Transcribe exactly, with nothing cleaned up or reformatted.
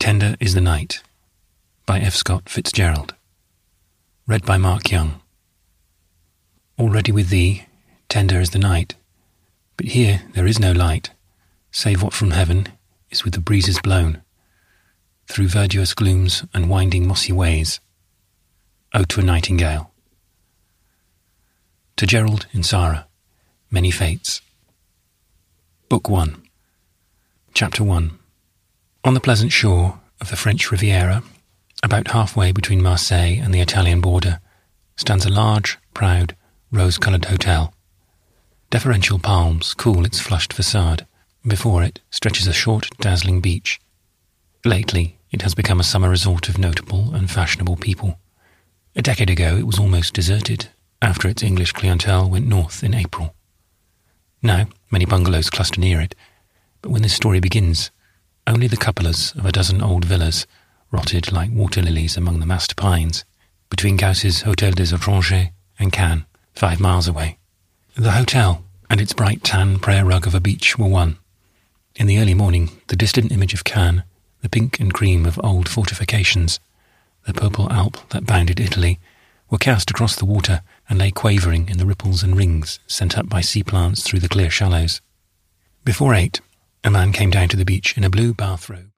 Tender is the Night by F. Scott Fitzgerald. Read by Mark Young. Already with thee, tender is the night, but here there is no light, save what from heaven is with the breezes blown, through verdurous glooms and winding mossy ways. Ode to a Nightingale. To Gerald in Sara, Many Fates. Book one. Chapter one. On the pleasant shore of the French Riviera, about halfway between Marseille and the Italian border, stands a large, proud, rose-coloured hotel. Deferential palms cool its flushed facade. Before it stretches a short, dazzling beach. Lately, it has become a summer resort of notable and fashionable people. A decade ago, it was almost deserted, after its English clientele went north in April. Now, many bungalows cluster near it, but when this story begins, only the cupolas of a dozen old villas, rotted like water lilies among the massed pines, between Gauss's Hôtel des Étrangers and Cannes, five miles away. The hotel and its bright tan prayer rug of a beach were one. In the early morning, the distant image of Cannes, the pink and cream of old fortifications, the purple Alp that bounded Italy, were cast across the water and lay quavering in the ripples and rings sent up by sea plants through the clear shallows. Before eight, a man came down to the beach in a blue bathrobe.